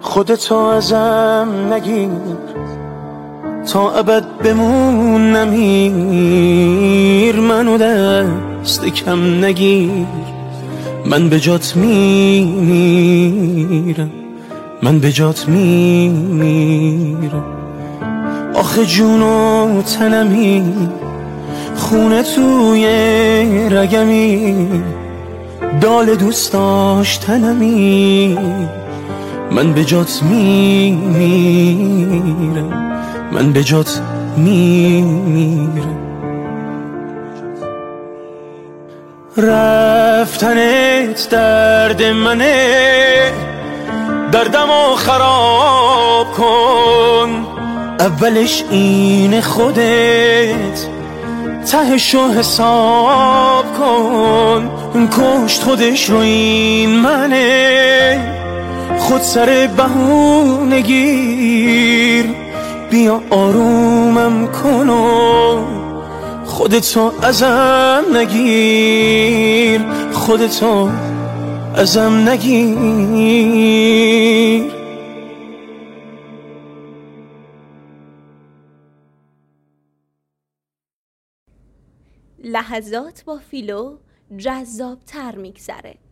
خودتو ازم نگیر، تا ابد بمون نمیر. منو دست کم نگیر، من به جات میمیرم، من به جات میمیرم. آخه جون و تنمی، خونه توی رگمی، دال دوست داشتنمی. من به جات میمیرم، من به جات میمیرم. رفتنت درد منه، دردمو خراب کن. اولش این خودت، تهشو حساب کن. کشت خودش رو این منه، خود سر بهونه گیر. بیا آرومم کن و خودتو ازم نگیر، خودتو ازم نگیر. لحظات با فیلو جذاب تر میگذره.